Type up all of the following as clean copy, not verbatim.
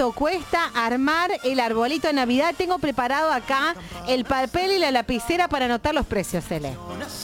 ¿Cuánto cuesta armar el arbolito de Navidad? Tengo preparado acá el papel y la lapicera para anotar los precios, Cele.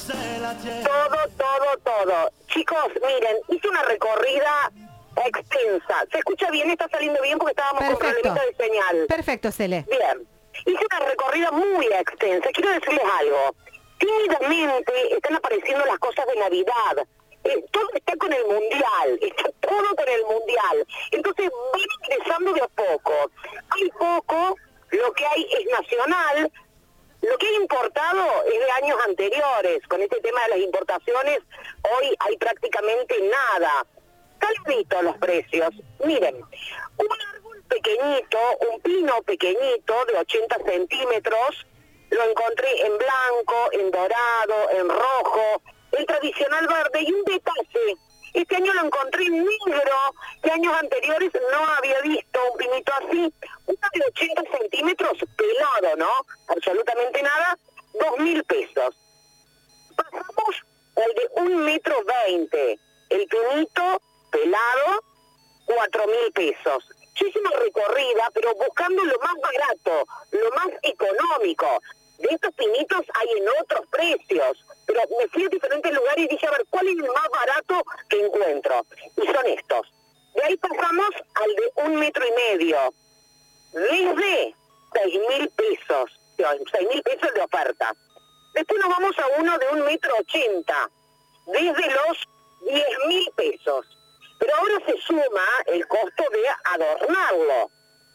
Todo. Chicos, miren, hice una recorrida extensa. ¿Se escucha bien? ¿Está saliendo bien? Porque estábamos con problemita de señal. Perfecto, Cele. Bien. Hice una recorrida muy extensa. Quiero decirles algo. Tímidamente están apareciendo las cosas de Navidad. Todo está con el Mundial. Está todo con el Mundial. Entonces, van ingresando de a poco. Hay poco, lo que hay es nacional. Lo que hay importado es de años anteriores. Con este tema de las importaciones, hoy hay prácticamente nada. Calmito los precios. Miren, un árbol pequeñito, un pino pequeñito de 80 centímetros, lo encontré en blanco, en dorado, en rojo, el tradicional verde y un detalle. Este año lo encontré en negro, que años anteriores no había visto un pinito así. Uno de 80 centímetros, pelado, ¿no? Absolutamente nada, 2.000 pesos. Pasamos al de 1,20 m. El pinito pelado, 4.000 pesos. Yo hice una recorrida, pero buscando lo más barato, lo más económico. De estos pinitos hay en otros precios, pero me fui a diferentes lugares y dije, a ver, ¿cuál es el más barato que encuentro? Y son estos. De ahí pasamos al de 1,5 m, desde 6.000 pesos, 6.000 pesos de oferta. Después nos vamos a uno de 1,80 m, desde los 10.000 pesos. Pero ahora se suma el costo de adornarlo.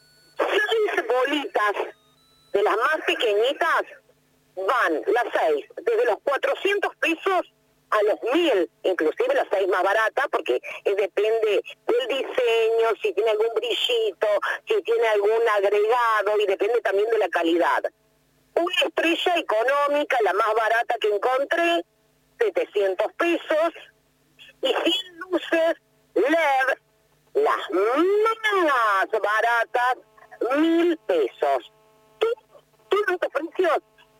6 bolitas de las más pequeñitas van, las 6, desde los 400 pesos a los 1.000, inclusive las 6 más baratas, porque depende del diseño, si tiene algún brillito, si tiene algún agregado, y depende también de la calidad. Una estrella económica, la más barata que encontré, 700 pesos, y 100 luces LED, las más baratas, 1.000 pesos. Todos estos precios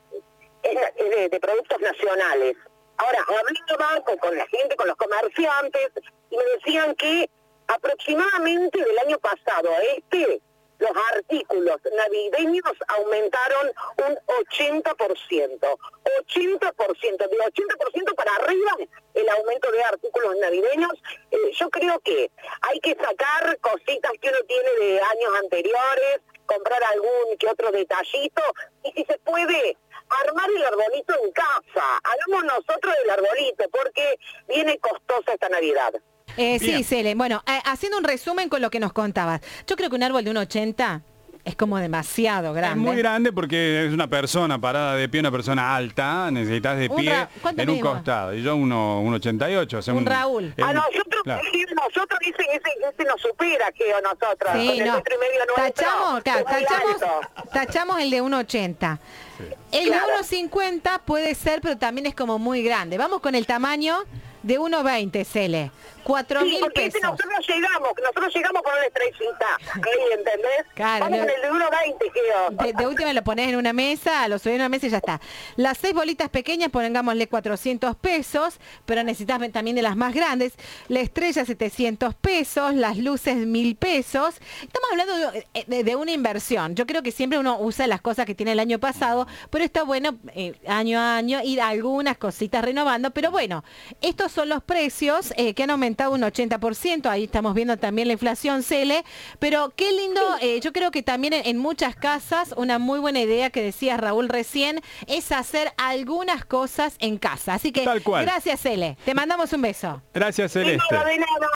es de productos nacionales. Ahora, hablaba con la gente, con los comerciantes, y me decían que aproximadamente del año pasado a los artículos navideños aumentaron un 80%. 80%, de 80% para arriba el aumento de artículos navideños. Yo creo que hay que sacar cositas que uno tiene de años anteriores, comprar algún que otro detallito, y si se puede, armar el arbolito en casa. Hagamos nosotros el arbolito, porque viene costosa esta Navidad. Sí, Cele. Bueno, haciendo un resumen con lo que nos contabas. Yo creo que un árbol de 1,80 es como demasiado grande. Es muy grande porque es una persona parada de pie, una persona alta, necesitas de pie en un costado. Y yo 1,88. O sea, un Raúl. A nosotros, claro. Nosotros dicen ese nos supera que nosotros. Sí, con no. el 1,5 nuestro. Tachamos el de 1,80. Sí. El de 1,50 puede ser, pero también es como muy grande. Vamos con el tamaño de 1,20, Cele. 4.000 pesos. Nosotros llegamos con una estrellita, ahí, ¿entendés? Claro, vamos con el de 1,20, de última lo pones en una mesa, lo subís en una mesa y ya está. Las 6 bolitas pequeñas, pongámosle 400 pesos, pero necesitas también de las más grandes. La estrella, 700 pesos, las luces, 1.000 pesos. Estamos hablando de una inversión. Yo creo que siempre uno usa las cosas que tiene el año pasado, pero está bueno año a año ir algunas cositas renovando. Pero bueno, estos son los precios que han aumentado un 80%, ahí estamos viendo también la inflación, Cele, pero qué lindo, yo creo que también en muchas casas una muy buena idea que decía Raúl recién es hacer algunas cosas en casa, así que gracias, Cele, te mandamos un beso. Gracias, Celeste. De nada.